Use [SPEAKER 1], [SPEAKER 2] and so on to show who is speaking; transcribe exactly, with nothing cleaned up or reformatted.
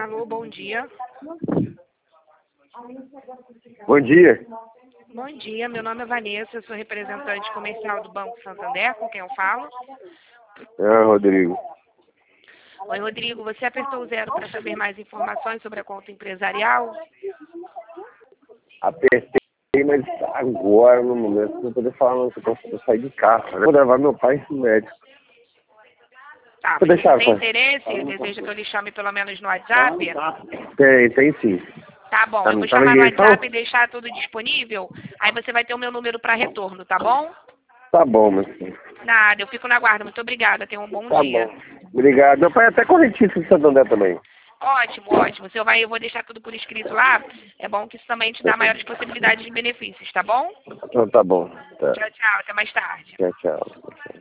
[SPEAKER 1] Alô, bom dia.
[SPEAKER 2] Bom dia.
[SPEAKER 1] Bom dia, meu nome é Vanessa, eu sou representante comercial do Banco Santander, com quem eu falo.
[SPEAKER 2] É, Rodrigo.
[SPEAKER 1] Oi, Rodrigo, você apertou o zero para saber mais informações sobre a conta empresarial?
[SPEAKER 2] Apertei, mas agora, no momento, não vou poder falar, não, que eu posso sair de carro. Eu vou levar meu pai no médico.
[SPEAKER 1] Tá,
[SPEAKER 2] Vou
[SPEAKER 1] mas
[SPEAKER 2] deixar,
[SPEAKER 1] você tem
[SPEAKER 2] pai.
[SPEAKER 1] interesse? Deseja que eu lhe chame pelo menos no WhatsApp?
[SPEAKER 2] Tem, tem sim.
[SPEAKER 1] Tá bom,
[SPEAKER 2] Tá,
[SPEAKER 1] eu vou
[SPEAKER 2] tá na
[SPEAKER 1] chamar no
[SPEAKER 2] ligação?
[SPEAKER 1] WhatsApp e deixar tudo disponível. Aí você vai ter o meu número para retorno, tá bom?
[SPEAKER 2] Tá bom, meu filho.
[SPEAKER 1] Nada, eu fico na guarda. Muito obrigada, tenha um bom
[SPEAKER 2] Tá
[SPEAKER 1] dia.
[SPEAKER 2] bom. Obrigado. Meu pai é até correntista de Santander também.
[SPEAKER 1] Ótimo, ótimo. Você vai, eu vou deixar tudo por escrito lá. É bom que isso também te dá maiores possibilidades de benefícios, tá bom?
[SPEAKER 2] Então tá bom. Tá.
[SPEAKER 1] Tchau, tchau. Até mais tarde.
[SPEAKER 2] Tchau, tchau.